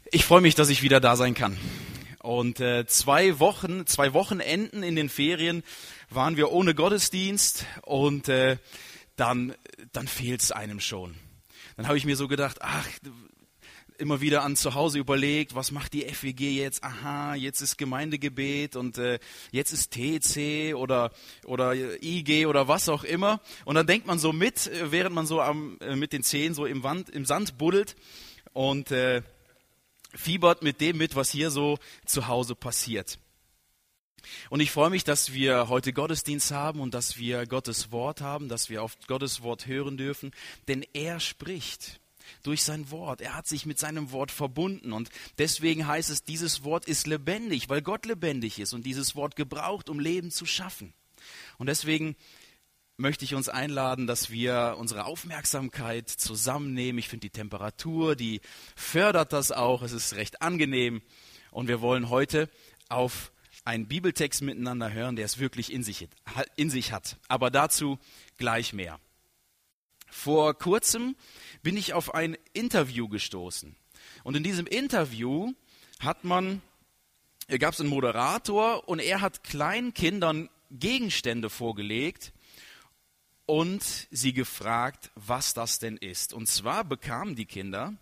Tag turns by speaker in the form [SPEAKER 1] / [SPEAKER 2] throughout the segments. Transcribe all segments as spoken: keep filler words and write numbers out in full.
[SPEAKER 1] Ich freue mich, dass ich wieder da sein kann. Und äh, zwei Wochen, zwei Wochenenden in den Ferien waren wir ohne Gottesdienst und äh, dann, dann fehlt es einem schon. Dann habe ich mir so gedacht, ach, immer wieder an zu Hause überlegt, was macht die F W G jetzt? Aha, jetzt ist Gemeindegebet und äh, jetzt ist T C oder oder I G oder was auch immer. Und dann denkt man so mit, während man so am, äh, mit den Zehen so im, Wand, im Sand buddelt und äh, fiebert mit dem mit, was hier so zu Hause passiert. Und ich freue mich, dass wir heute Gottesdienst haben und dass wir Gottes Wort haben, dass wir auf Gottes Wort hören dürfen, denn er spricht durch sein Wort. Er hat sich mit seinem Wort verbunden und deswegen heißt es, dieses Wort ist lebendig, weil Gott lebendig ist und dieses Wort gebraucht, um Leben zu schaffen. Und deswegen möchte ich uns einladen, dass wir unsere Aufmerksamkeit zusammennehmen. Ich finde die Temperatur, die fördert das auch. Es ist recht angenehm. Und wir wollen heute auf einen Bibeltext miteinander hören, der es wirklich in sich, in sich hat. Aber dazu gleich mehr. Vor kurzem bin ich auf ein Interview gestoßen. Und in diesem Interview hat man, gab es einen Moderator und er hat kleinen Kindern Gegenstände vorgelegt und sie gefragt, was das denn ist. Und zwar bekamen die Kinder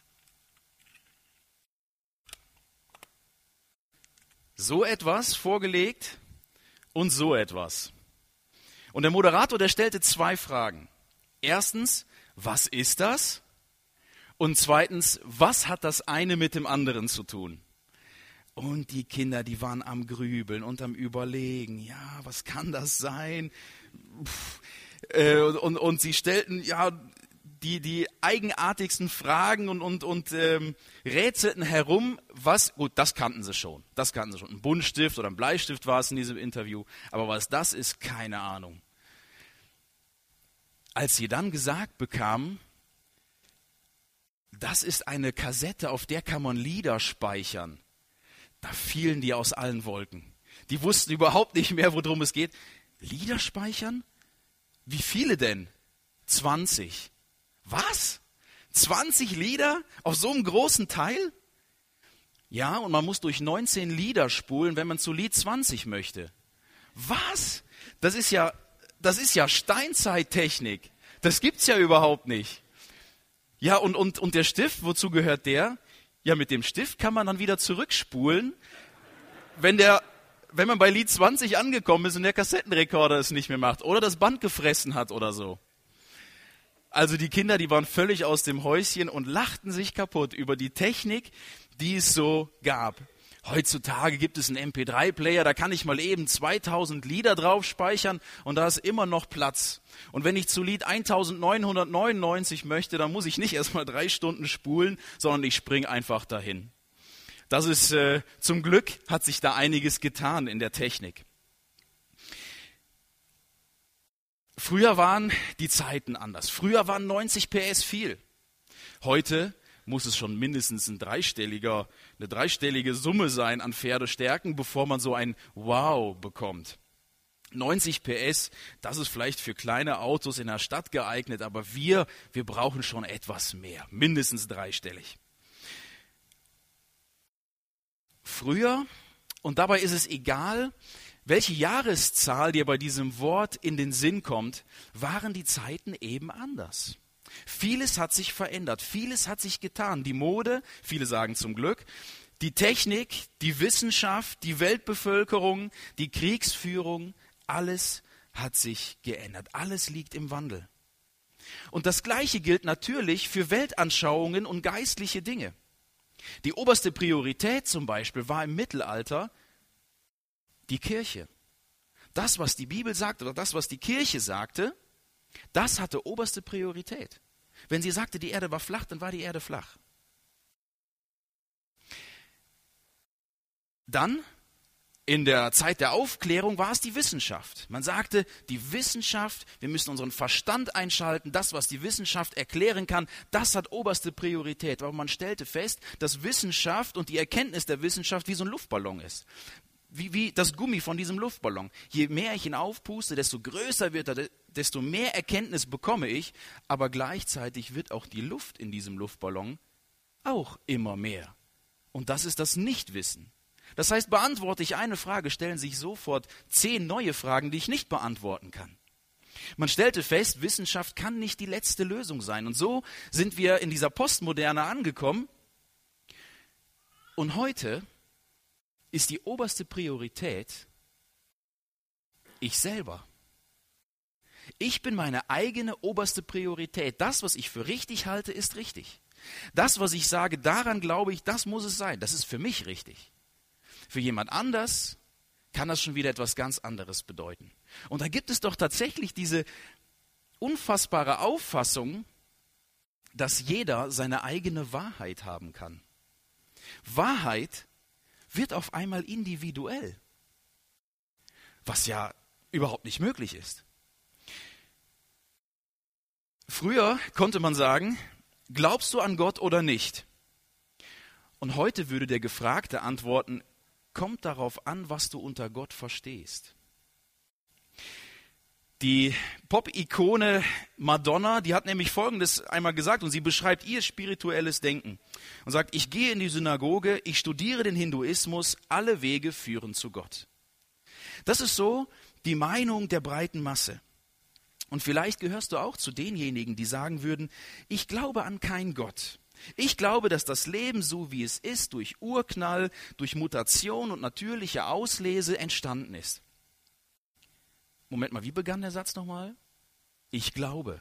[SPEAKER 1] so etwas vorgelegt und so etwas. Und der Moderator, der stellte zwei Fragen. Erstens, was ist das? Und zweitens, was hat das eine mit dem anderen zu tun? Und die Kinder, die waren am Grübeln und am Überlegen. Ja, was kann das sein? Pff. Und, und sie stellten ja die, die eigenartigsten Fragen und, und, und ähm, rätselten herum, was, gut, das kannten sie schon, das kannten sie schon. Ein Buntstift oder ein Bleistift war es in diesem Interview, aber was das ist, keine Ahnung. Als sie dann gesagt bekamen, das ist eine Kassette, auf der kann man Lieder speichern, da fielen die aus allen Wolken. Die wussten überhaupt nicht mehr, worum es geht. Lieder speichern? Wie viele denn? zwanzig. Was? zwanzig Lieder auf so einem großen Teil? Ja, und man muss durch neunzehn Lieder spulen, wenn man zu Lied zwanzig möchte. Was? Das ist ja, das ist ja Steinzeittechnik. Das gibt's ja überhaupt nicht. Ja, und, und, und der Stift, wozu gehört der? Ja, mit dem Stift kann man dann wieder zurückspulen, wenn der... wenn man bei Lied zwanzig angekommen ist und der Kassettenrekorder es nicht mehr macht oder das Band gefressen hat oder so. Also die Kinder, die waren völlig aus dem Häuschen und lachten sich kaputt über die Technik, die es so gab. Heutzutage gibt es einen M P drei Player, da kann ich mal eben zweitausend Lieder drauf speichern und da ist immer noch Platz. Und wenn ich zu Lied neunzehnhundertneunundneunzig möchte, dann muss ich nicht erst mal drei Stunden spulen, sondern ich springe einfach dahin. Das ist, äh, zum Glück hat sich da einiges getan in der Technik. Früher waren die Zeiten anders. Früher waren neunzig P S viel. Heute muss es schon mindestens ein dreistelliger, eine dreistellige Summe sein an Pferdestärken, bevor man so ein Wow bekommt. neunzig P S, das ist vielleicht für kleine Autos in der Stadt geeignet, aber wir, wir brauchen schon etwas mehr, mindestens dreistellig. Früher, und dabei ist es egal, welche Jahreszahl dir bei diesem Wort in den Sinn kommt, waren die Zeiten eben anders. Vieles hat sich verändert, vieles hat sich getan. Die Mode, viele sagen zum Glück, die Technik, die Wissenschaft, die Weltbevölkerung, die Kriegsführung, alles hat sich geändert. Alles liegt im Wandel. Und das Gleiche gilt natürlich für Weltanschauungen und geistliche Dinge. Die oberste Priorität zum Beispiel war im Mittelalter die Kirche. Das, was die Bibel sagt oder das, was die Kirche sagte, das hatte oberste Priorität. Wenn sie sagte, die Erde war flach, dann war die Erde flach. Dann, in der Zeit der Aufklärung, war es die Wissenschaft. Man sagte, die Wissenschaft, wir müssen unseren Verstand einschalten, das, was die Wissenschaft erklären kann, das hat oberste Priorität. Aber man stellte fest, dass Wissenschaft und die Erkenntnis der Wissenschaft wie so ein Luftballon ist. Wie, wie das Gummi von diesem Luftballon. Je mehr ich ihn aufpuste, desto größer wird er, desto mehr Erkenntnis bekomme ich, aber gleichzeitig wird auch die Luft in diesem Luftballon auch immer mehr. Und das ist das Nichtwissen. Das heißt, beantworte ich eine Frage, stellen sich sofort zehn neue Fragen, die ich nicht beantworten kann. Man stellte fest, Wissenschaft kann nicht die letzte Lösung sein. Und so sind wir in dieser Postmoderne angekommen. Und heute ist die oberste Priorität ich selber. Ich bin meine eigene oberste Priorität. Das, was ich für richtig halte, ist richtig. Das, was ich sage, daran glaube ich, das muss es sein. Das ist für mich richtig. Für jemand anders kann das schon wieder etwas ganz anderes bedeuten. Und da gibt es doch tatsächlich diese unfassbare Auffassung, dass jeder seine eigene Wahrheit haben kann. Wahrheit wird auf einmal individuell, was ja überhaupt nicht möglich ist. Früher konnte man sagen, glaubst du an Gott oder nicht? Und heute würde der Gefragte antworten, kommt darauf an, was du unter Gott verstehst. Die Pop-Ikone Madonna, die hat nämlich Folgendes einmal gesagt und sie beschreibt ihr spirituelles Denken und sagt, ich gehe in die Synagoge, ich studiere den Hinduismus, alle Wege führen zu Gott. Das ist so die Meinung der breiten Masse. Und vielleicht gehörst du auch zu denjenigen, die sagen würden, ich glaube an keinen Gott. Ich glaube, dass das Leben so wie es ist, durch Urknall, durch Mutation und natürliche Auslese entstanden ist. Moment mal, wie begann der Satz nochmal? Ich glaube.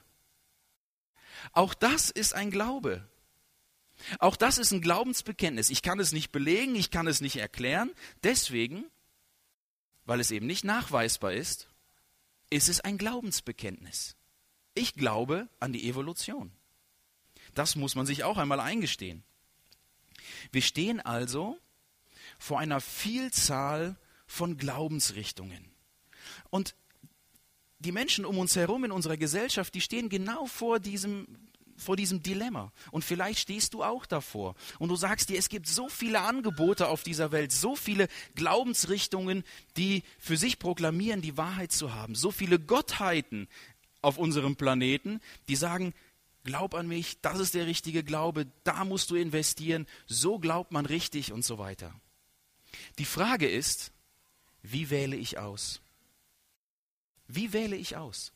[SPEAKER 1] Auch das ist ein Glaube. Auch das ist ein Glaubensbekenntnis. Ich kann es nicht belegen, ich kann es nicht erklären. Deswegen, weil es eben nicht nachweisbar ist, ist es ein Glaubensbekenntnis. Ich glaube an die Evolution. Das muss man sich auch einmal eingestehen. Wir stehen also vor einer Vielzahl von Glaubensrichtungen. Und die Menschen um uns herum in unserer Gesellschaft, die stehen genau vor diesem, vor diesem Dilemma. Und vielleicht stehst du auch davor. Und du sagst dir, es gibt so viele Angebote auf dieser Welt, so viele Glaubensrichtungen, die für sich proklamieren, die Wahrheit zu haben. So viele Gottheiten auf unserem Planeten, die sagen, glaub an mich, das ist der richtige Glaube, da musst du investieren, so glaubt man richtig und so weiter. Die Frage ist, wie wähle ich aus? Wie wähle ich aus?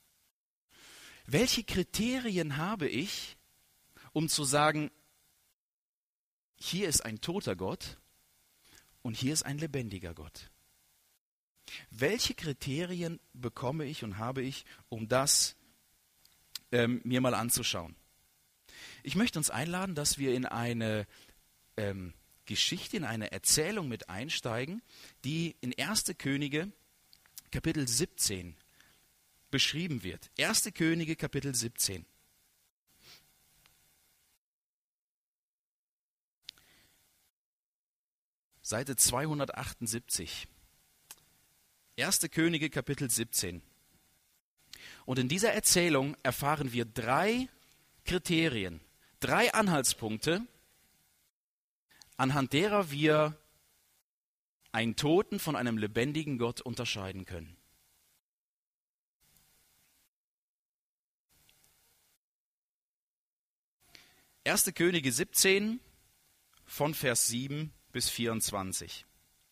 [SPEAKER 1] Welche Kriterien habe ich, um zu sagen, hier ist ein toter Gott und hier ist ein lebendiger Gott? Welche Kriterien bekomme ich und habe ich, um das ähm, mir mal anzuschauen? Ich möchte uns einladen, dass wir in eine ähm, Geschichte, in eine Erzählung mit einsteigen, die in erste Könige Kapitel siebzehn beschrieben wird. erste Könige Kapitel siebzehn. Seite zweihundertachtundsiebzig. erste Könige Kapitel siebzehn. Und in dieser Erzählung erfahren wir drei Kriterien, drei Anhaltspunkte, anhand derer wir einen Toten von einem lebendigen Gott unterscheiden können. erste Könige siebzehn von Vers sieben bis vierundzwanzig.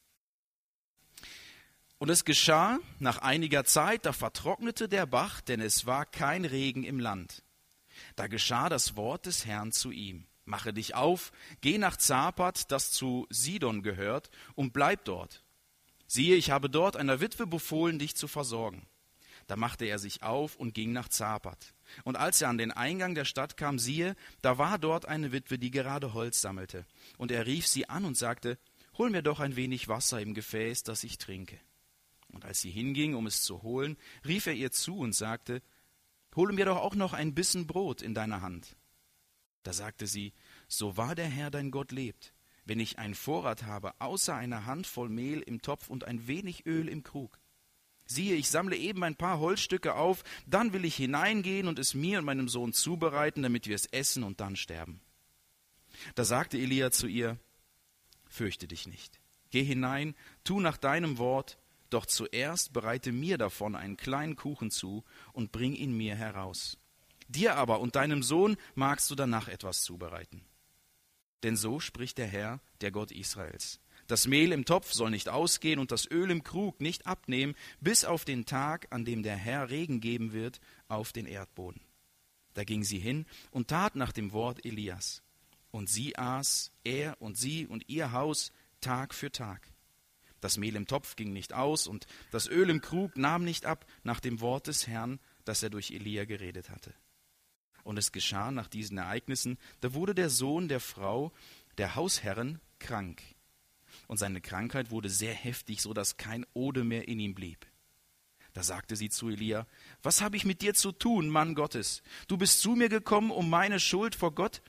[SPEAKER 1] Und es geschah nach einiger Zeit, da vertrocknete der Bach, denn es war kein Regen im Land. Da geschah das Wort des Herrn zu ihm. Mache dich auf, geh nach Zapat, das zu Sidon gehört, und bleib dort. Siehe, ich habe dort einer Witwe befohlen, dich zu versorgen. Da machte er sich auf und ging nach Zapat. Und als er an den Eingang der Stadt kam, siehe, da war dort eine Witwe, die gerade Holz sammelte. Und er rief sie an und sagte, hol mir doch ein wenig Wasser im Gefäß, das ich trinke. Und als sie hinging, um es zu holen, rief er ihr zu und sagte, hole mir doch auch noch ein Bissen Brot in deiner Hand. Da sagte sie, so wahr der Herr dein Gott lebt, wenn ich einen Vorrat habe, außer einer Handvoll Mehl im Topf und ein wenig Öl im Krug. Siehe, ich sammle eben ein paar Holzstücke auf, dann will ich hineingehen und es mir und meinem Sohn zubereiten, damit wir es essen und dann sterben. Da sagte Elia zu ihr, fürchte dich nicht, geh hinein, tu nach deinem Wort, doch zuerst bereite mir davon einen kleinen Kuchen zu und bring ihn mir heraus. Dir aber und deinem Sohn magst du danach etwas zubereiten. Denn so spricht der Herr, der Gott Israels. Das Mehl im Topf soll nicht ausgehen und das Öl im Krug nicht abnehmen, bis auf den Tag, an dem der Herr Regen geben wird auf den Erdboden. Da ging sie hin und tat nach dem Wort Elias. Und sie aß, er und sie und ihr Haus, Tag für Tag. Das Mehl im Topf ging nicht aus und das Öl im Krug nahm nicht ab nach dem Wort des Herrn, das er durch Elia geredet hatte. Und es geschah nach diesen Ereignissen, da wurde der Sohn der Frau, der Hausherrin, krank. Und seine Krankheit wurde sehr heftig, so dass kein Odem mehr in ihm blieb. Da sagte sie zu Elia: Was habe ich mit dir zu tun, Mann Gottes? Du bist zu mir gekommen, um meine Schuld vor Gott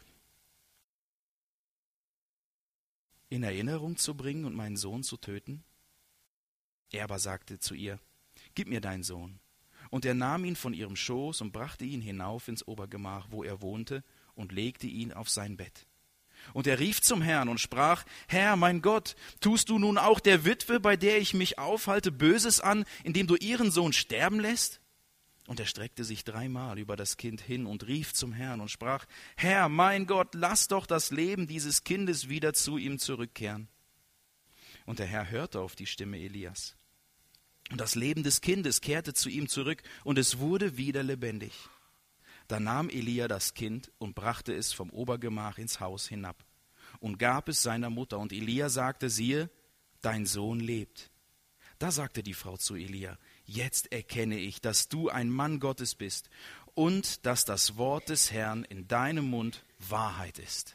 [SPEAKER 1] in Erinnerung zu bringen und meinen Sohn zu töten? Er aber sagte zu ihr: Gib mir deinen Sohn. Und er nahm ihn von ihrem Schoß und brachte ihn hinauf ins Obergemach, wo er wohnte, und legte ihn auf sein Bett. Und er rief zum Herrn und sprach: Herr, mein Gott, tust du nun auch der Witwe, bei der ich mich aufhalte, Böses an, indem du ihren Sohn sterben lässt? Und er streckte sich dreimal über das Kind hin und rief zum Herrn und sprach: Herr, mein Gott, lass doch das Leben dieses Kindes wieder zu ihm zurückkehren. Und der Herr hörte auf die Stimme Elias. Und das Leben des Kindes kehrte zu ihm zurück, und es wurde wieder lebendig. Da nahm Elia das Kind und brachte es vom Obergemach ins Haus hinab und gab es seiner Mutter. Und Elia sagte: Siehe, dein Sohn lebt. Da sagte die Frau zu Elia: Jetzt erkenne ich, dass du ein Mann Gottes bist und dass das Wort des Herrn in deinem Mund Wahrheit ist.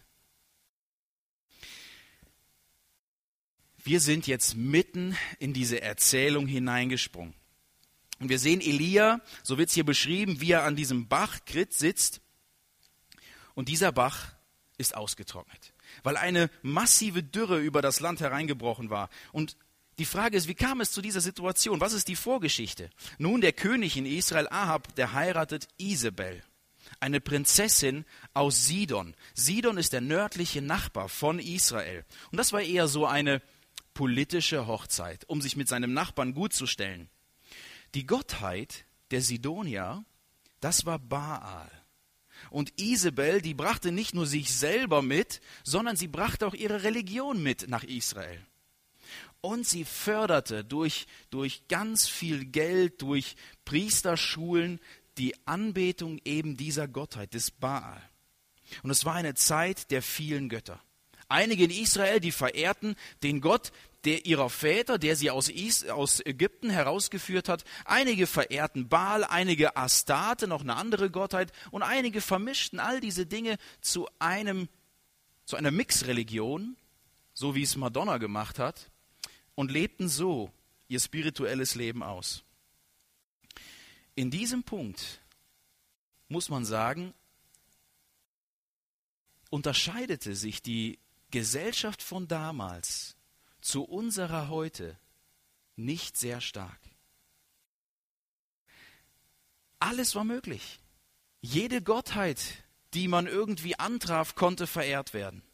[SPEAKER 1] Wir sind jetzt mitten in diese Erzählung hineingesprungen. Und wir sehen Elia, so wird es hier beschrieben, wie er an diesem Bach Krit sitzt. Und dieser Bach ist ausgetrocknet, weil eine massive Dürre über das Land hereingebrochen war. Und die Frage ist, wie kam es zu dieser Situation? Was ist die Vorgeschichte? Nun, der König in Israel, Ahab, der heiratet Isabel, eine Prinzessin aus Sidon. Sidon ist der nördliche Nachbar von Israel. Und das war eher so eine politische Hochzeit, um sich mit seinem Nachbarn gut zu stellen. Die Gottheit der Sidonier, das war Baal. Und Isabel, die brachte nicht nur sich selber mit, sondern sie brachte auch ihre Religion mit nach Israel. Und sie förderte durch, durch ganz viel Geld, durch Priesterschulen die Anbetung eben dieser Gottheit, des Baal. Und es war eine Zeit der vielen Götter. Einige in Israel, die verehrten den Gott der ihrer Väter, der sie aus, Is, aus Ägypten herausgeführt hat. Einige verehrten Baal, einige Astarte, noch eine andere Gottheit, und einige vermischten all diese Dinge zu einem, zu einer Mixreligion, so wie es Madonna gemacht hat, und lebten so ihr spirituelles Leben aus. In diesem Punkt muss man sagen, unterscheidete sich die Gesellschaft von damals zu unserer heute nicht sehr stark. Alles war möglich. Jede Gottheit, die man irgendwie antraf, konnte verehrt werden.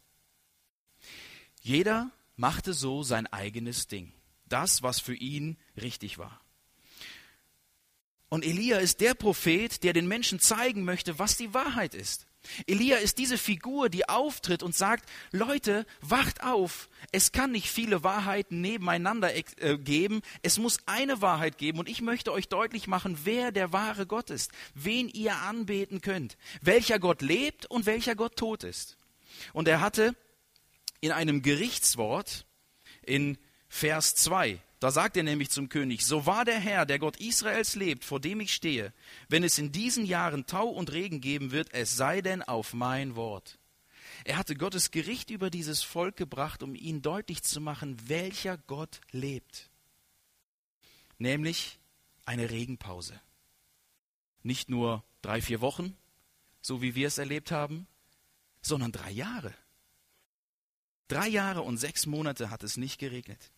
[SPEAKER 1] Jeder machte so sein eigenes Ding. Das, was für ihn richtig war. Und Elia ist der Prophet, der den Menschen zeigen möchte, was die Wahrheit ist. Elia ist diese Figur, die auftritt und sagt: Leute, wacht auf, es kann nicht viele Wahrheiten nebeneinander äh, geben, es muss eine Wahrheit geben, und ich möchte euch deutlich machen, wer der wahre Gott ist, wen ihr anbeten könnt, welcher Gott lebt und welcher Gott tot ist. Und er hatte in einem Gerichtswort in Vers zwei, da sagt er nämlich zum König: So wahr der Herr, der Gott Israels lebt, vor dem ich stehe, wenn es in diesen Jahren Tau und Regen geben wird, es sei denn auf mein Wort. Er hatte Gottes Gericht über dieses Volk gebracht, um ihnen deutlich zu machen, welcher Gott lebt. Nämlich eine Regenpause. Nicht nur drei, vier Wochen, so wie wir es erlebt haben, sondern drei Jahre. Drei Jahre und sechs Monate hat es nicht geregnet.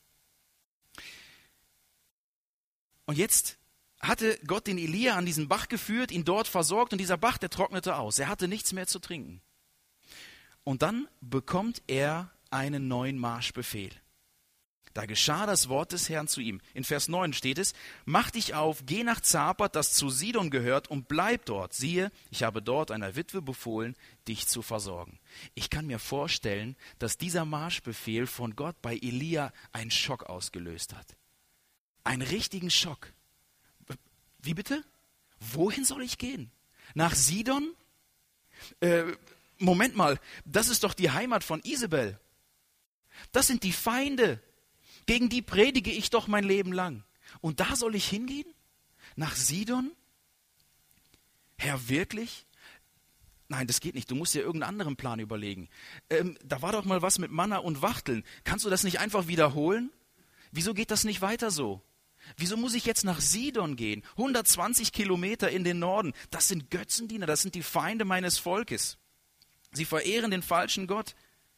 [SPEAKER 1] Und jetzt hatte Gott den Elia an diesen Bach geführt, ihn dort versorgt, und dieser Bach, der trocknete aus. Er hatte nichts mehr zu trinken. Und dann bekommt er einen neuen Marschbefehl. Da geschah das Wort des Herrn zu ihm. In Vers neun steht es, mach dich auf, geh nach Zapat, das zu Sidon gehört, und bleib dort. Siehe, ich habe dort einer Witwe befohlen, dich zu versorgen. Ich kann mir vorstellen, dass dieser Marschbefehl von Gott bei Elia einen Schock ausgelöst hat. Einen richtigen Schock. Wie bitte? Wohin soll ich gehen? Nach Sidon? Äh, Moment mal, das ist doch die Heimat von Isabel. Das sind die Feinde. Gegen die predige ich doch mein Leben lang. Und da soll ich hingehen? Nach Sidon? Herr, wirklich? Nein, das geht nicht. Du musst dir irgendeinen anderen Plan überlegen. Ähm, da war doch mal was mit Manna und Wachteln. Kannst du das nicht einfach wiederholen? Wieso geht das nicht weiter so? Wieso muss ich jetzt nach Sidon gehen? hundertzwanzig Kilometer in den Norden. Das sind Götzendiener, das sind die Feinde meines Volkes. Sie verehren den falschen Gott.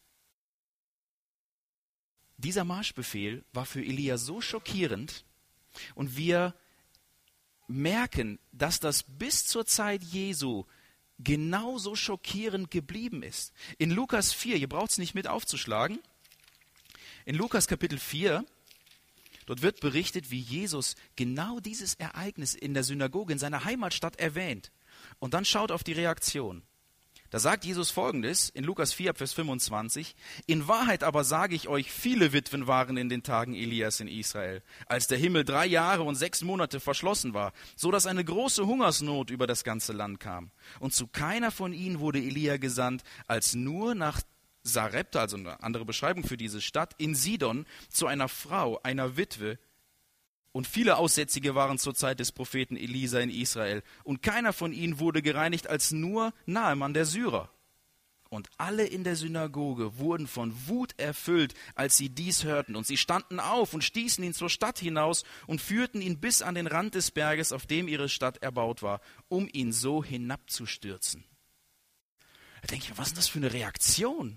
[SPEAKER 1] Dieser Marschbefehl war für Elia so schockierend und wir merken, dass das bis zur Zeit Jesu genauso schockierend geblieben ist. In Lukas vier, ihr braucht es nicht mit aufzuschlagen, in Lukas Kapitel vier, dort wird berichtet, wie Jesus genau dieses Ereignis in der Synagoge in seiner Heimatstadt erwähnt. Und dann schaut auf die Reaktion. Da sagt Jesus Folgendes in Lukas vier, Vers fünfundzwanzig, in Wahrheit aber sage ich euch, viele Witwen waren in den Tagen Elias in Israel, als der Himmel drei Jahre und sechs Monate verschlossen war, so dass eine große Hungersnot über das ganze Land kam. Und zu keiner von ihnen wurde Elia gesandt, als nur nach Sarepta, also eine andere Beschreibung für diese Stadt, in Sidon, zu einer Frau, einer Witwe. Und viele Aussätzige waren zur Zeit des Propheten Elisa in Israel. Und keiner von ihnen wurde gereinigt als nur Naaman der Syrer. Und alle in der Synagoge wurden von Wut erfüllt, als sie dies hörten. Und sie standen auf und stießen ihn zur Stadt hinaus und führten ihn bis an den Rand des Berges, auf dem ihre Stadt erbaut war, um ihn so hinabzustürzen. Da denke ich, was ist das für eine Reaktion?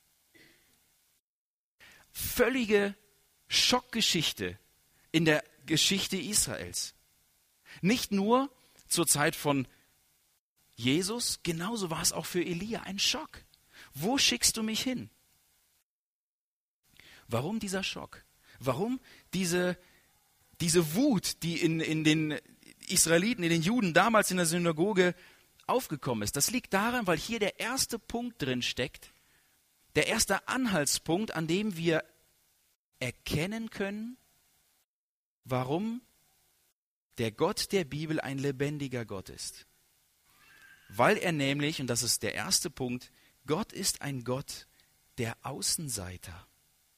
[SPEAKER 1] Völlige Schockgeschichte in der Geschichte Israels. Nicht nur zur Zeit von Jesus, genauso war es auch für Elia ein Schock. Wo schickst du mich hin? Warum dieser Schock? Warum diese, diese Wut, die in, in den Israeliten, in den Juden damals in der Synagoge aufgekommen ist? Das liegt daran, weil hier der erste Punkt drin steckt, der erste Anhaltspunkt, an dem wir erkennen können, warum der Gott der Bibel ein lebendiger Gott ist. Weil er nämlich, und das ist der erste Punkt, Gott ist ein Gott der Außenseiter.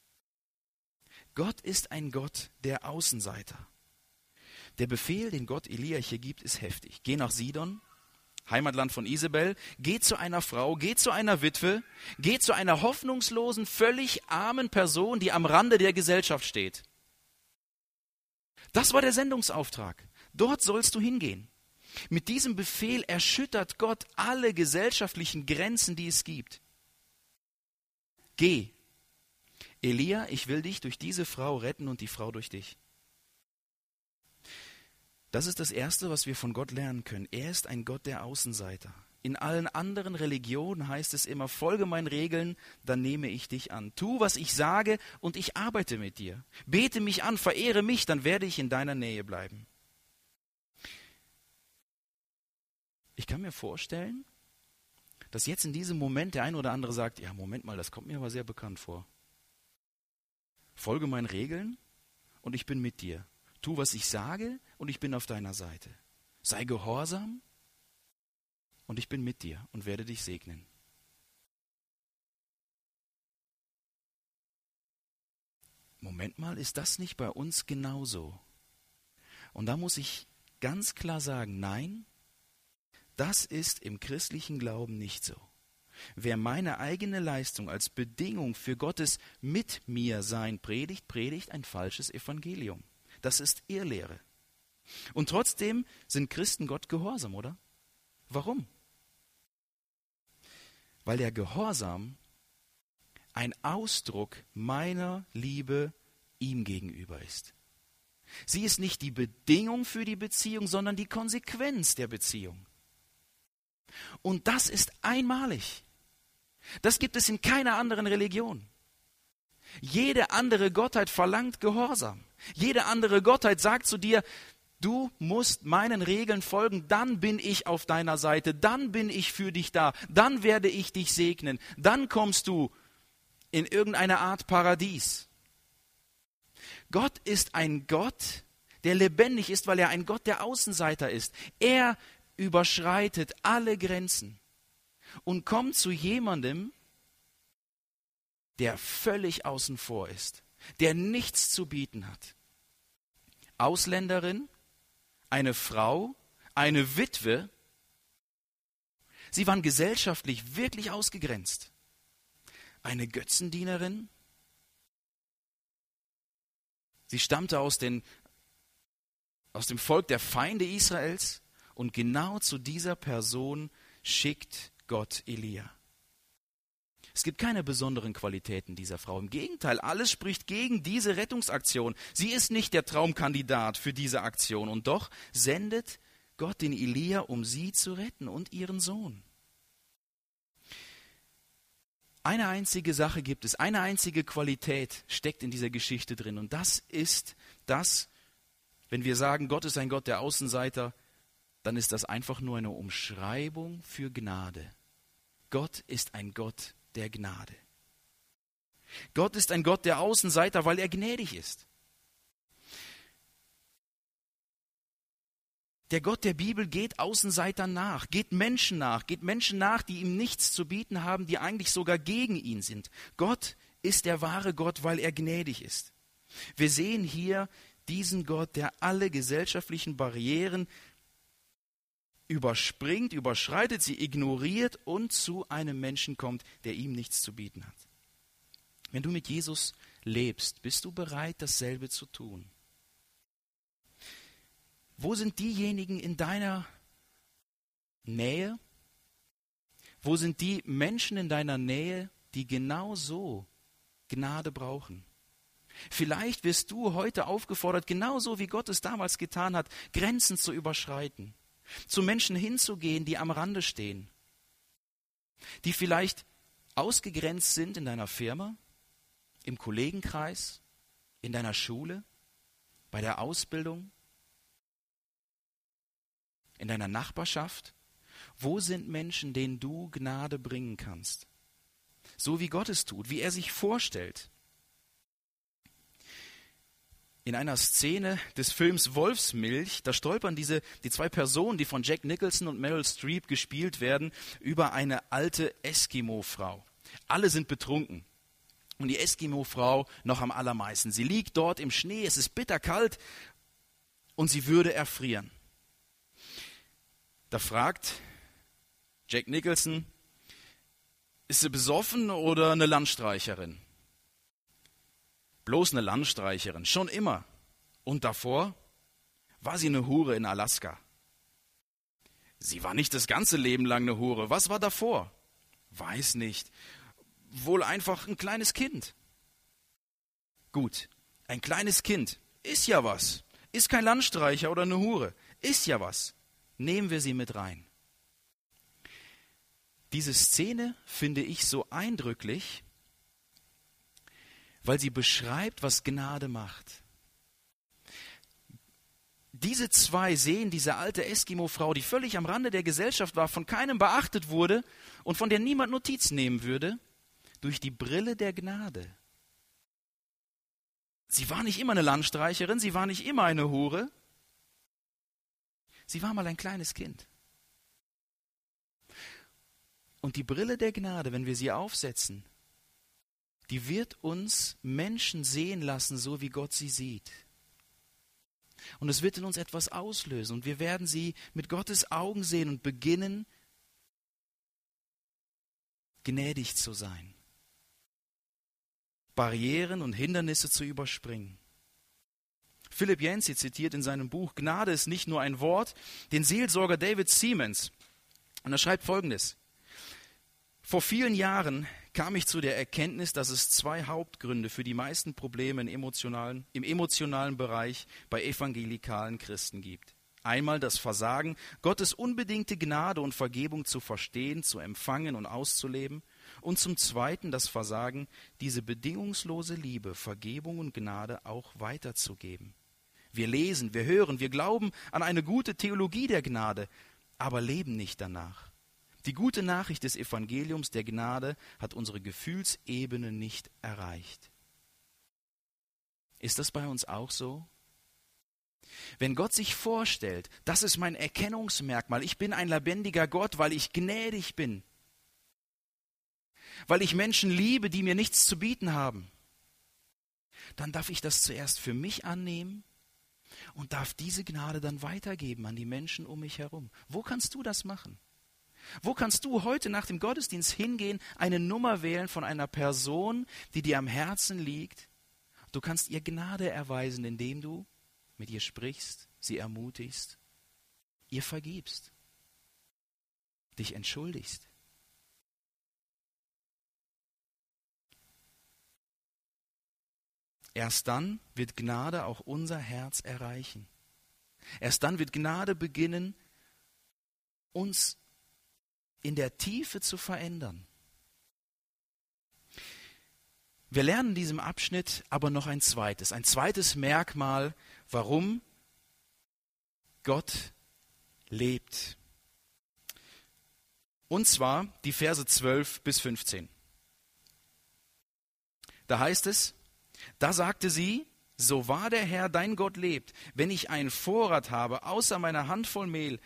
[SPEAKER 1] Gott ist ein Gott der Außenseiter. Der Befehl, den Gott Elia hier gibt, ist heftig. Geh nach Sidon, Heimatland von Isabel, geh zu einer Frau, geh zu einer Witwe, geh zu einer hoffnungslosen, völlig armen Person, die am Rande der Gesellschaft steht. Das war der Sendungsauftrag. Dort sollst du hingehen. Mit diesem Befehl erschüttert Gott alle gesellschaftlichen Grenzen, die es gibt. Geh. Elia, ich will dich durch diese Frau retten und die Frau durch dich. Das ist das Erste, was wir von Gott lernen können. Er ist ein Gott der Außenseiter. In allen anderen Religionen heißt es immer, folge meinen Regeln, dann nehme ich dich an. Tu, was ich sage und ich arbeite mit dir. Bete mich an, verehre mich, dann werde ich in deiner Nähe bleiben. Ich kann mir vorstellen, dass jetzt in diesem Moment der ein oder andere sagt, ja, Moment mal, das kommt mir aber sehr bekannt vor. Folge meinen Regeln und ich bin mit dir. Tu, was ich sage und ich bin auf deiner Seite. Sei gehorsam und ich bin mit dir und werde dich segnen. Moment mal, ist das nicht bei uns genauso? Und da muss ich ganz klar sagen, nein, das ist im christlichen Glauben nicht so. Wer meine eigene Leistung als Bedingung für Gottes Mit mir Sein predigt, predigt ein falsches Evangelium. Das ist Irrlehre. Und trotzdem sind Christen Gott gehorsam, oder? Warum? Weil der Gehorsam ein Ausdruck meiner Liebe ihm gegenüber ist. Sie ist nicht die Bedingung für die Beziehung, sondern die Konsequenz der Beziehung. Und das ist einmalig. Das gibt es in keiner anderen Religion. Jede andere Gottheit verlangt Gehorsam. Jede andere Gottheit sagt zu dir, du musst meinen Regeln folgen, dann bin ich auf deiner Seite, dann bin ich für dich da, dann werde ich dich segnen, dann kommst du in irgendeine Art Paradies. Gott ist ein Gott, der lebendig ist, weil er ein Gott der Außenseiter ist. Er überschreitet alle Grenzen und kommt zu jemandem, der völlig außen vor ist, der nichts zu bieten hat. Ausländerin, eine Frau, eine Witwe, sie waren gesellschaftlich wirklich ausgegrenzt. Eine Götzendienerin, sie stammte aus, den, aus dem Volk der Feinde Israels und genau zu dieser Person schickt Gott Elia. Es gibt keine besonderen Qualitäten dieser Frau. Im Gegenteil, alles spricht gegen diese Rettungsaktion. Sie ist nicht der Traumkandidat für diese Aktion. Und doch sendet Gott den Elia, um sie zu retten und ihren Sohn. Eine einzige Sache gibt es, eine einzige Qualität steckt in dieser Geschichte drin. Und das ist das, wenn wir sagen, Gott ist ein Gott der Außenseiter, dann ist das einfach nur eine Umschreibung für Gnade. Gott ist ein Gott der Gnade. Gott ist ein Gott der Außenseiter, weil er gnädig ist. Der Gott der Bibel geht Außenseitern nach, geht Menschen nach, geht Menschen nach, die ihm nichts zu bieten haben, die eigentlich sogar gegen ihn sind. Gott ist der wahre Gott, weil er gnädig ist. Wir sehen hier diesen Gott, der alle gesellschaftlichen Barrieren überspringt, überschreitet, sie ignoriert und zu einem Menschen kommt, der ihm nichts zu bieten hat. Wenn du mit Jesus lebst, bist du bereit, dasselbe zu tun? Wo sind diejenigen in deiner Nähe? Wo sind die Menschen in deiner Nähe, die genau so Gnade brauchen? Vielleicht wirst du heute aufgefordert, genauso wie Gott es damals getan hat, Grenzen zu überschreiten. Zu Menschen hinzugehen, die am Rande stehen, die vielleicht ausgegrenzt sind in deiner Firma, im Kollegenkreis, in deiner Schule, bei der Ausbildung, in deiner Nachbarschaft. Wo sind Menschen, denen du Gnade bringen kannst? So wie Gott es tut, wie er sich vorstellt. In einer Szene des Films Wolfsmilch, da stolpern diese, die zwei Personen, die von Jack Nicholson und Meryl Streep gespielt werden, über eine alte Eskimo-Frau. Alle sind betrunken und die Eskimo-Frau noch am allermeisten. Sie liegt dort im Schnee, es ist bitterkalt und sie würde erfrieren. Da fragt Jack Nicholson, ist sie besoffen oder eine Landstreicherin? Bloß eine Landstreicherin, schon immer. Und davor war sie eine Hure in Alaska. Sie war nicht das ganze Leben lang eine Hure. Was war davor? Weiß nicht. Wohl einfach ein kleines Kind. Gut, ein kleines Kind ist ja was. Ist kein Landstreicher oder eine Hure. Ist ja was. Nehmen wir sie mit rein. Diese Szene finde ich so eindrücklich, weil sie beschreibt, was Gnade macht. Diese zwei sehen diese alte Eskimo-Frau, die völlig am Rande der Gesellschaft war, von keinem beachtet wurde und von der niemand Notiz nehmen würde, durch die Brille der Gnade. Sie war nicht immer eine Landstreicherin, sie war nicht immer eine Hure. Sie war mal ein kleines Kind. Und die Brille der Gnade, wenn wir sie aufsetzen, die wird uns Menschen sehen lassen, so wie Gott sie sieht. Und es wird in uns etwas auslösen und wir werden sie mit Gottes Augen sehen und beginnen, gnädig zu sein, Barrieren und Hindernisse zu überspringen. Philipp Yancey zitiert in seinem Buch Gnade ist nicht nur ein Wort den Seelsorger David Siemens. Und er schreibt Folgendes: Vor vielen Jahren kam ich zu der Erkenntnis, dass es zwei Hauptgründe für die meisten Probleme im emotionalen, im emotionalen Bereich bei evangelikalen Christen gibt. Einmal das Versagen, Gottes unbedingte Gnade und Vergebung zu verstehen, zu empfangen und auszuleben. Und zum Zweiten das Versagen, diese bedingungslose Liebe, Vergebung und Gnade auch weiterzugeben. Wir lesen, wir hören, wir glauben an eine gute Theologie der Gnade, aber leben nicht danach. Die gute Nachricht des Evangeliums der Gnade hat unsere Gefühlsebene nicht erreicht. Ist das bei uns auch so? Wenn Gott sich vorstellt, das ist mein Erkennungsmerkmal, ich bin ein lebendiger Gott, weil ich gnädig bin, weil ich Menschen liebe, die mir nichts zu bieten haben, dann darf ich das zuerst für mich annehmen und darf diese Gnade dann weitergeben an die Menschen um mich herum. Wo kannst du das machen? Wo kannst du heute nach dem Gottesdienst hingehen, eine Nummer wählen von einer Person, die dir am Herzen liegt? Du kannst ihr Gnade erweisen, indem du mit ihr sprichst, sie ermutigst, ihr vergibst, dich entschuldigst. Erst dann wird Gnade auch unser Herz erreichen. Erst dann wird Gnade beginnen, uns in der Tiefe zu verändern. Wir lernen in diesem Abschnitt aber noch ein zweites, ein zweites Merkmal, warum Gott lebt. Und zwar die Verse zwölf bis fünfzehn. Da heißt es, da sagte sie, so wahr der Herr, dein Gott lebt, wenn ich einen Vorrat habe, außer meiner Handvoll Mehl,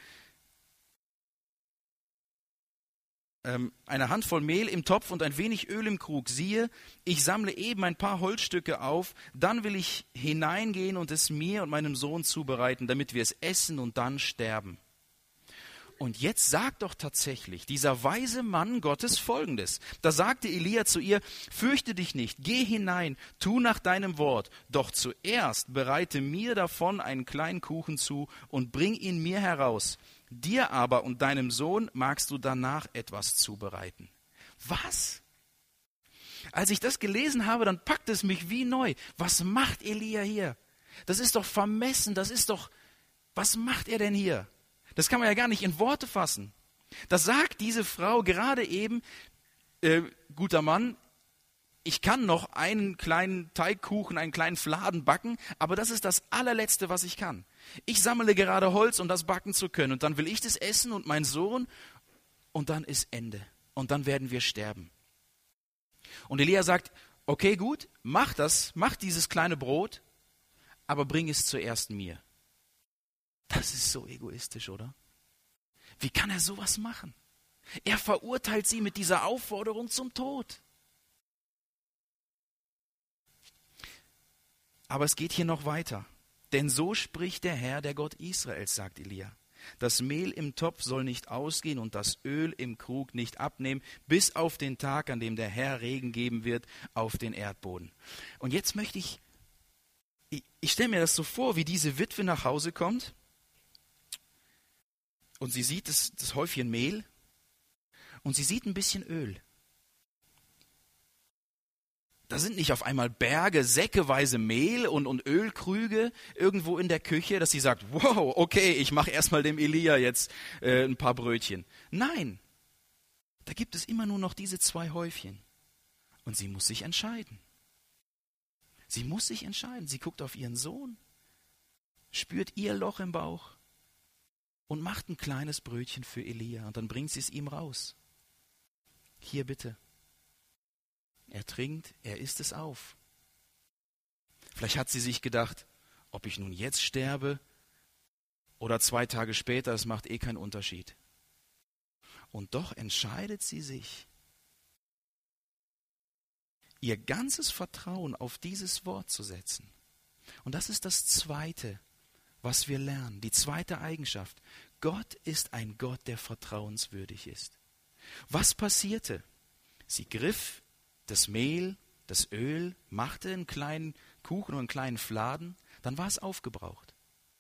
[SPEAKER 1] ähm, eine Handvoll Mehl im Topf und ein wenig Öl im Krug, siehe, ich sammle eben ein paar Holzstücke auf, dann will ich hineingehen und es mir und meinem Sohn zubereiten, damit wir es essen und dann sterben. Und jetzt sagt doch tatsächlich dieser weise Mann Gottes Folgendes. Da sagte Elia zu ihr, fürchte dich nicht, geh hinein, tu nach deinem Wort, doch zuerst bereite mir davon einen kleinen Kuchen zu und bring ihn mir heraus. Dir aber und deinem Sohn magst du danach etwas zubereiten. Was? Als ich das gelesen habe, dann packt es mich wie neu. Was macht Elia hier? Das ist doch vermessen, das ist doch, was macht er denn hier? Das kann man ja gar nicht in Worte fassen. Das sagt diese Frau gerade eben, äh, guter Mann, ich kann noch einen kleinen Teigkuchen, einen kleinen Fladen backen, aber das ist das allerletzte, was ich kann. Ich sammle gerade Holz, um das backen zu können. Und dann will ich das essen und mein Sohn und dann ist Ende. Und dann werden wir sterben. Und Elia sagt, okay, gut, mach das, mach dieses kleine Brot, aber bring es zuerst mir. Das ist so egoistisch, oder? Wie kann er sowas machen? Er verurteilt sie mit dieser Aufforderung zum Tod. Aber es geht hier noch weiter. Denn so spricht der Herr, der Gott Israels, sagt Elia. Das Mehl im Topf soll nicht ausgehen und das Öl im Krug nicht abnehmen, bis auf den Tag, an dem der Herr Regen geben wird auf den Erdboden. Und jetzt möchte ich, ich, ich stelle mir das so vor, wie diese Witwe nach Hause kommt. Und sie sieht das, das Häufchen Mehl und sie sieht ein bisschen Öl. Da sind nicht auf einmal Berge, säckeweise Mehl und, und Ölkrüge irgendwo in der Küche, dass sie sagt, wow, okay, ich mache erstmal dem Elia jetzt äh, ein paar Brötchen. Nein, da gibt es immer nur noch diese zwei Häufchen. Und sie muss sich entscheiden. Sie muss sich entscheiden. Sie guckt auf ihren Sohn, spürt ihr Loch im Bauch und macht ein kleines Brötchen für Elia und dann bringt sie es ihm raus. Hier bitte. Er trinkt, er isst es auf. Vielleicht hat sie sich gedacht, ob ich nun jetzt sterbe oder zwei Tage später, das macht eh keinen Unterschied. Und doch entscheidet sie sich, ihr ganzes Vertrauen auf dieses Wort zu setzen. Und das ist das Zweite, was wir lernen, die zweite Eigenschaft. Gott ist ein Gott, der vertrauenswürdig ist. Was passierte? Sie griff das Mehl, das Öl, machte einen kleinen Kuchen und einen kleinen Fladen, dann war es aufgebraucht.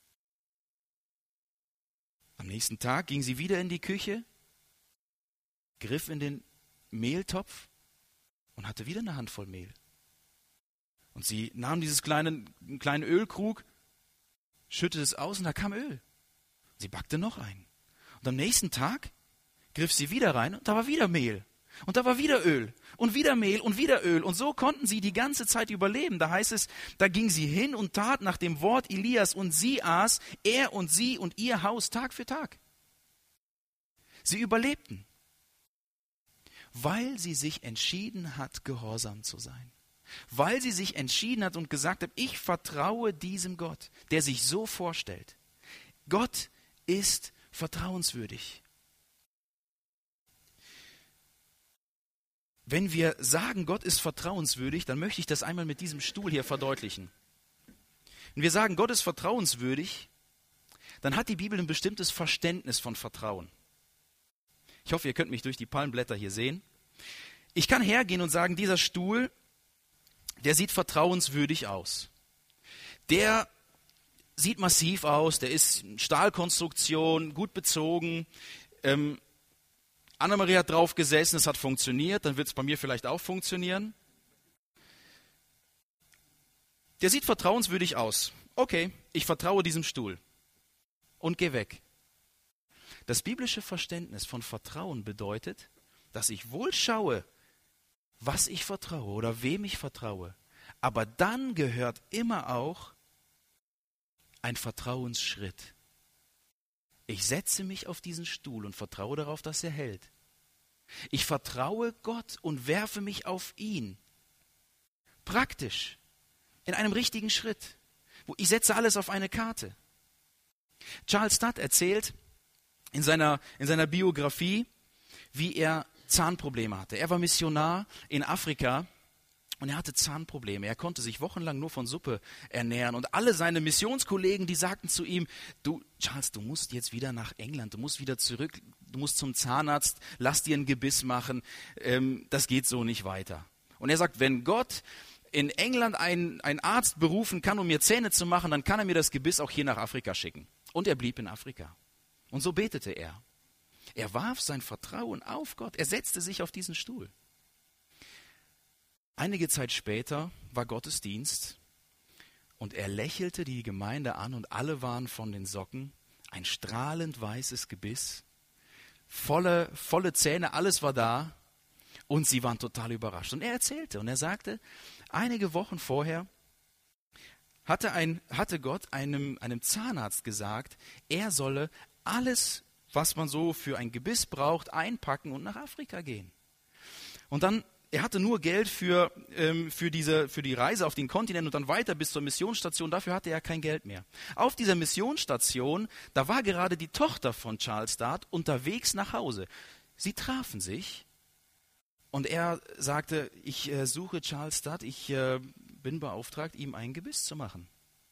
[SPEAKER 1] Am nächsten Tag ging sie wieder in die Küche, griff in den Mehltopf und hatte wieder eine Handvoll Mehl. Und sie nahm dieses kleine, kleinen Ölkrug, schüttete es aus und da kam Öl. Sie backte noch ein. Und am nächsten Tag griff sie wieder rein und da war wieder Mehl. Und da war wieder Öl und wieder Mehl und wieder Öl. Und so konnten sie die ganze Zeit überleben. Da heißt es, da ging sie hin und tat nach dem Wort Elias und sie aß, er und sie und ihr Haus Tag für Tag. Sie überlebten, weil sie sich entschieden hat, gehorsam zu sein. Weil sie sich entschieden hat und gesagt hat, ich vertraue diesem Gott, der sich so vorstellt. Gott ist vertrauenswürdig. Wenn wir sagen, Gott ist vertrauenswürdig, dann möchte ich das einmal mit diesem Stuhl hier verdeutlichen. Wenn wir sagen, Gott ist vertrauenswürdig, dann hat die Bibel ein bestimmtes Verständnis von Vertrauen. Ich hoffe, ihr könnt mich durch die Palmblätter hier sehen. Ich kann hergehen und sagen, dieser Stuhl, der sieht vertrauenswürdig aus. Der sieht massiv aus, der ist Stahlkonstruktion, gut bezogen. Ähm, Annemarie hat drauf gesessen, es hat funktioniert, dann wird es bei mir vielleicht auch funktionieren. Der sieht vertrauenswürdig aus. Okay, ich vertraue diesem Stuhl und gehe weg. Das biblische Verständnis von Vertrauen bedeutet, dass ich wohl schaue, was ich vertraue oder wem ich vertraue. Aber dann gehört immer auch ein Vertrauensschritt. Ich setze mich auf diesen Stuhl und vertraue darauf, dass er hält. Ich vertraue Gott und werfe mich auf ihn. Praktisch. In einem richtigen Schritt. Ich setze alles auf eine Karte. Charles Studd erzählt in seiner, in seiner Biografie, wie er Zahnprobleme hatte. Er war Missionar in Afrika und er hatte Zahnprobleme. Er konnte sich wochenlang nur von Suppe ernähren. Und alle seine Missionskollegen, die sagten zu ihm, du Charles, du musst jetzt wieder nach England, du musst wieder zurück, du musst zum Zahnarzt, lass dir ein Gebiss machen, ähm, das geht so nicht weiter. Und er sagt, wenn Gott in England einen, einen Arzt berufen kann, um mir Zähne zu machen, dann kann er mir das Gebiss auch hier nach Afrika schicken. Und er blieb in Afrika. Und so betete er. Er warf sein Vertrauen auf Gott. Er setzte sich auf diesen Stuhl. Einige Zeit später war Gottesdienst und er lächelte die Gemeinde an und alle waren von den Socken. Ein strahlend weißes Gebiss, volle, volle Zähne, alles war da und sie waren total überrascht. Und er erzählte und er sagte, einige Wochen vorher hatte, ein, hatte Gott einem, einem Zahnarzt gesagt, er solle alles, was man so für ein Gebiss braucht, einpacken und nach Afrika gehen. Und dann, er hatte nur Geld für, ähm, für, diese, für die Reise auf den Kontinent und dann weiter bis zur Missionsstation, dafür hatte er kein Geld mehr. Auf dieser Missionsstation, da war gerade die Tochter von Charles Studd unterwegs nach Hause. Sie trafen sich und er sagte, ich äh, suche Charles Studd, ich äh, bin beauftragt, ihm ein Gebiss zu machen.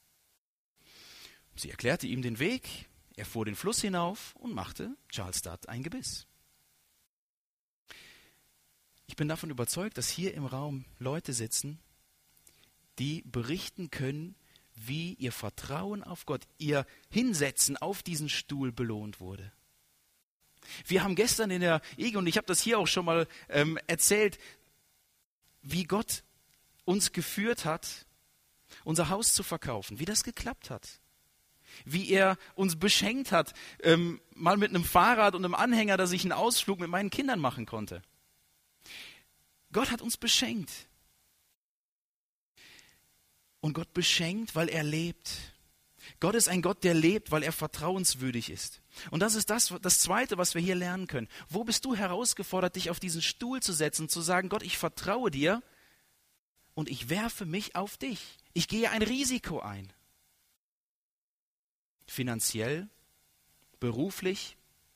[SPEAKER 1] Sie erklärte ihm den Weg. Er fuhr den Fluss hinauf und machte Charles Studd ein Gebiss. Ich bin davon überzeugt, dass hier im Raum Leute sitzen, die berichten können, wie ihr Vertrauen auf Gott, ihr Hinsetzen auf diesen Stuhl belohnt wurde. Wir haben gestern in der Ege, und ich habe das hier auch schon mal ähm, erzählt, wie Gott uns geführt hat, unser Haus zu verkaufen, wie das geklappt hat. Wie er uns beschenkt hat, ähm, mal mit einem Fahrrad und einem Anhänger, dass ich einen Ausflug mit meinen Kindern machen konnte. Gott hat uns beschenkt. Und Gott beschenkt, weil er lebt. Gott ist ein Gott, der lebt, weil er vertrauenswürdig ist. Und das ist das, das Zweite, was wir hier lernen können. Wo bist du herausgefordert, dich auf diesen Stuhl zu setzen und zu sagen, Gott, ich vertraue dir und ich werfe mich auf dich. Ich gehe ein Risiko ein. Finanziell, beruflich,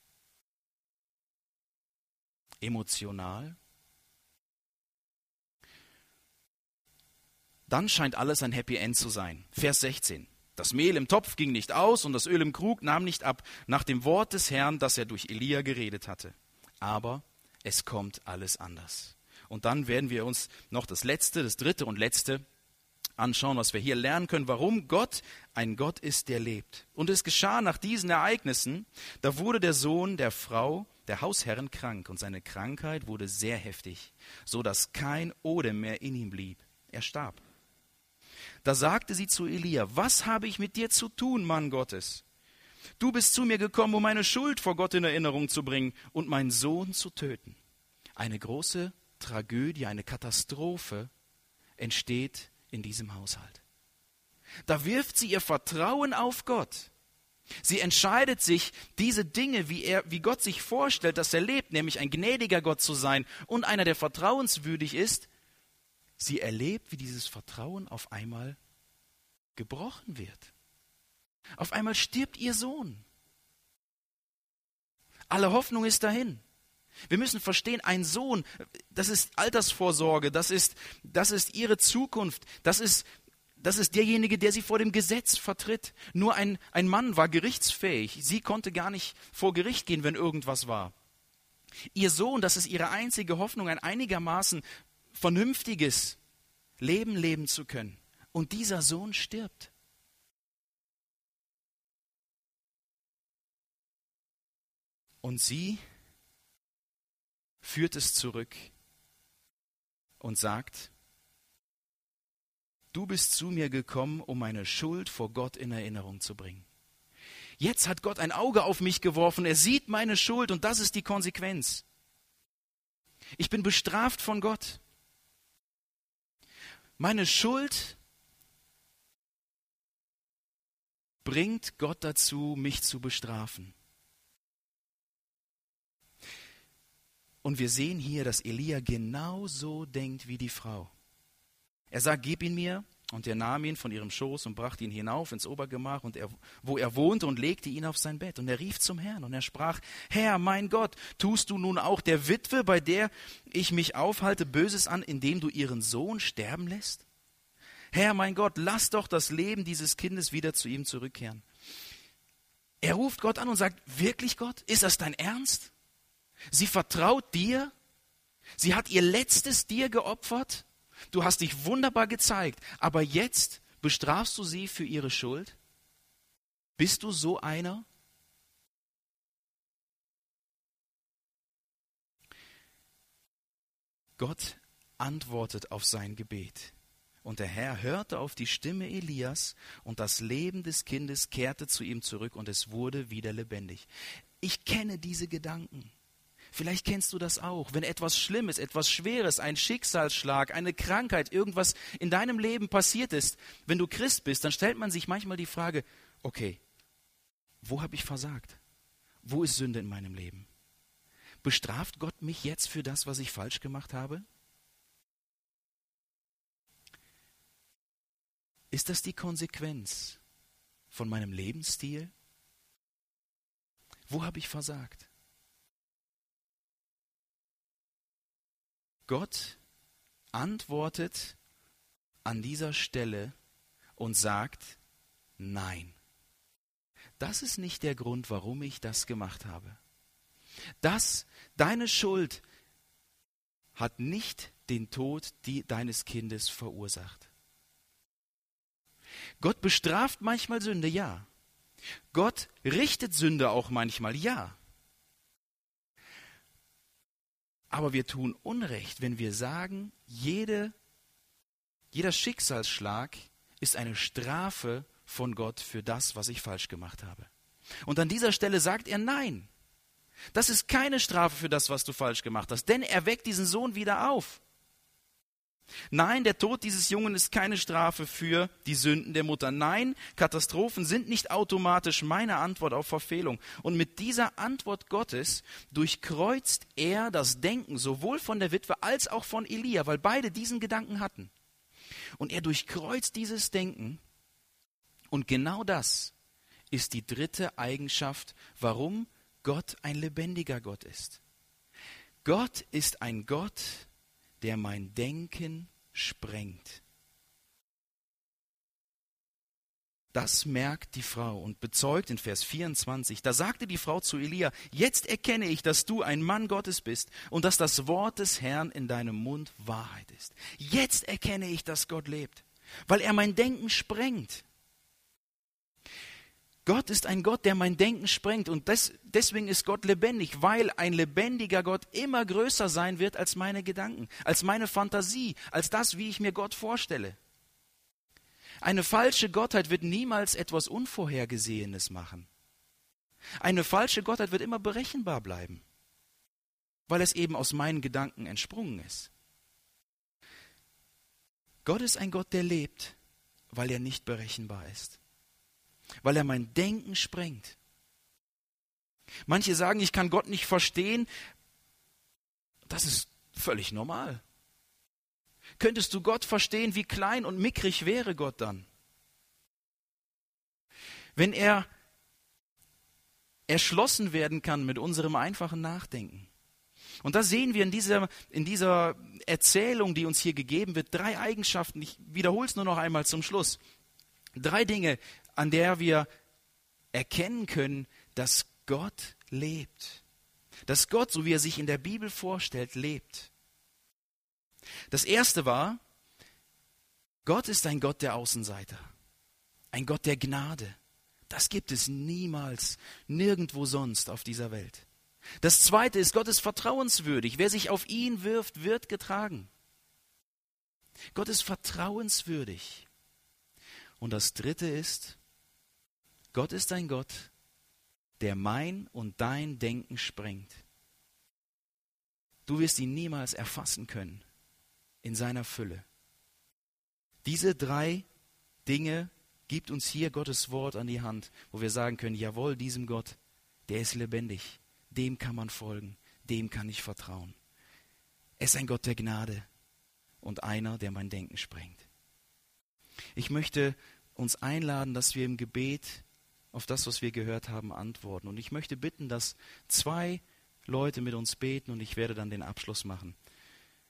[SPEAKER 1] emotional. Dann scheint alles ein Happy End zu sein. Vers sechzehn. Das Mehl im Topf ging nicht aus und das Öl im Krug nahm nicht ab, nach dem Wort des Herrn, das er durch Elia geredet hatte. Aber es kommt alles anders. Und dann werden wir uns noch das Letzte, das Dritte und Letzte anschauen, was wir hier lernen können, warum Gott ein Gott ist, der lebt. Und es geschah nach diesen Ereignissen, da wurde der Sohn der Frau, der Hausherrin, krank und seine Krankheit wurde sehr heftig, so dass kein Odem mehr in ihm blieb. Er starb. Da sagte sie zu Elia, was habe ich mit dir zu tun, Mann Gottes? Du bist zu mir gekommen, um meine Schuld vor Gott in Erinnerung zu bringen und meinen Sohn zu töten. Eine große Tragödie, eine Katastrophe entsteht in diesem Haushalt. Da wirft sie ihr Vertrauen auf Gott. Sie entscheidet sich, diese Dinge, wie, er, wie Gott sich vorstellt, dass er lebt, nämlich ein gnädiger Gott zu sein und einer, der vertrauenswürdig ist. Sie erlebt, wie dieses Vertrauen auf einmal gebrochen wird. Auf einmal stirbt ihr Sohn. Alle Hoffnung ist dahin. Wir müssen verstehen, ein Sohn, das ist Altersvorsorge, das ist, das ist ihre Zukunft, das ist, das ist derjenige, der sie vor dem Gesetz vertritt. Nur ein, ein Mann war gerichtsfähig. Sie konnte gar nicht vor Gericht gehen, wenn irgendwas war. Ihr Sohn, das ist ihre einzige Hoffnung, ein einigermaßen vernünftiges Leben leben zu können. Und dieser Sohn stirbt. Und sie führt es zurück und sagt, du bist zu mir gekommen, um meine Schuld vor Gott in Erinnerung zu bringen. Jetzt hat Gott ein Auge auf mich geworfen, er sieht meine Schuld und das ist die Konsequenz. Ich bin bestraft von Gott. Meine Schuld bringt Gott dazu, mich zu bestrafen. Und wir sehen hier, dass Elia genauso denkt wie die Frau. Er sagt, gib ihn mir, und er nahm ihn von ihrem Schoß und brachte ihn hinauf ins Obergemach, und er, wo er wohnte, und legte ihn auf sein Bett. Und er rief zum Herrn, und er sprach, Herr, mein Gott, tust du nun auch der Witwe, bei der ich mich aufhalte, Böses an, indem du ihren Sohn sterben lässt? Herr, mein Gott, lass doch das Leben dieses Kindes wieder zu ihm zurückkehren. Er ruft Gott an und sagt, wirklich Gott, ist das dein Ernst? Sie vertraut dir, sie hat ihr Letztes dir geopfert, du hast dich wunderbar gezeigt, aber jetzt bestrafst du sie für ihre Schuld? Bist du so einer? Gott antwortet auf sein Gebet. Und der Herr hörte auf die Stimme Elias, und das Leben des Kindes kehrte zu ihm zurück, und es wurde wieder lebendig. Ich kenne diese Gedanken. Vielleicht kennst du das auch. Wenn etwas Schlimmes, etwas Schweres, ein Schicksalsschlag, eine Krankheit, irgendwas in deinem Leben passiert ist, wenn du Christ bist, dann stellt man sich manchmal die Frage, okay, wo habe ich versagt? Wo ist Sünde in meinem Leben? Bestraft Gott mich jetzt für das, was ich falsch gemacht habe? Ist das die Konsequenz von meinem Lebensstil? Wo habe ich versagt? Gott antwortet an dieser Stelle und sagt, nein. Das ist nicht der Grund, warum ich das gemacht habe. Das, deine Schuld hat nicht den Tod die, deines Kindes verursacht. Gott bestraft manchmal Sünde, ja. Gott richtet Sünde auch manchmal, ja. Aber wir tun Unrecht, wenn wir sagen, jede, jeder Schicksalsschlag ist eine Strafe von Gott für das, was ich falsch gemacht habe. Und an dieser Stelle sagt er, nein, das ist keine Strafe für das, was du falsch gemacht hast, denn er weckt diesen Sohn wieder auf. Nein, der Tod dieses Jungen ist keine Strafe für die Sünden der Mutter. Nein, Katastrophen sind nicht automatisch meine Antwort auf Verfehlung. Und mit dieser Antwort Gottes durchkreuzt er das Denken sowohl von der Witwe als auch von Elia, weil beide diesen Gedanken hatten. Und er durchkreuzt dieses Denken. Und genau das ist die dritte Eigenschaft, warum Gott ein lebendiger Gott ist. Gott ist ein Gott, der mein Denken sprengt. Das merkt die Frau und bezeugt in Vers vierundzwanzig. Da sagte die Frau zu Elia, jetzt erkenne ich, dass du ein Mann Gottes bist und dass das Wort des Herrn in deinem Mund Wahrheit ist. Jetzt erkenne ich, dass Gott lebt, weil er mein Denken sprengt. Gott ist ein Gott, der mein Denken sprengt und des, deswegen ist Gott lebendig, weil ein lebendiger Gott immer größer sein wird als meine Gedanken, als meine Fantasie, als das, wie ich mir Gott vorstelle. Eine falsche Gottheit wird niemals etwas Unvorhergesehenes machen. Eine falsche Gottheit wird immer berechenbar bleiben. weil es eben aus meinen Gedanken entsprungen ist. Gott ist ein Gott, der lebt, weil er nicht berechenbar ist, weil er mein Denken sprengt. Manche sagen, ich kann Gott nicht verstehen. Das ist völlig normal. Könntest du Gott verstehen, wie klein und mickrig wäre Gott dann? Wenn er erschlossen werden kann mit unserem einfachen Nachdenken. Und da sehen wir in dieser, in dieser Erzählung, die uns hier gegeben wird, drei Eigenschaften. Ich wiederhole es nur noch einmal zum Schluss. Drei Dinge, an der wir erkennen können, dass Gott lebt. Dass Gott, so wie er sich in der Bibel vorstellt, lebt. Das erste war, Gott ist ein Gott der Außenseiter. Ein Gott der Gnade. Das gibt es niemals, nirgendwo sonst auf dieser Welt. Das zweite ist, Gott ist vertrauenswürdig. Wer sich auf ihn wirft, wird getragen. Gott ist vertrauenswürdig. Und das dritte ist, Gott ist ein Gott, der mein und dein Denken sprengt. Du wirst ihn niemals erfassen können in seiner Fülle. Diese drei Dinge gibt uns hier Gottes Wort an die Hand, wo wir sagen können, jawohl, diesem Gott, der ist lebendig, dem kann man folgen, dem kann ich vertrauen. Er ist ein Gott der Gnade und einer, der mein Denken sprengt. Ich möchte uns einladen, dass wir im Gebet auf das, was wir gehört haben, antworten. Und ich möchte bitten, dass zwei Leute mit uns beten und ich werde dann den Abschluss machen.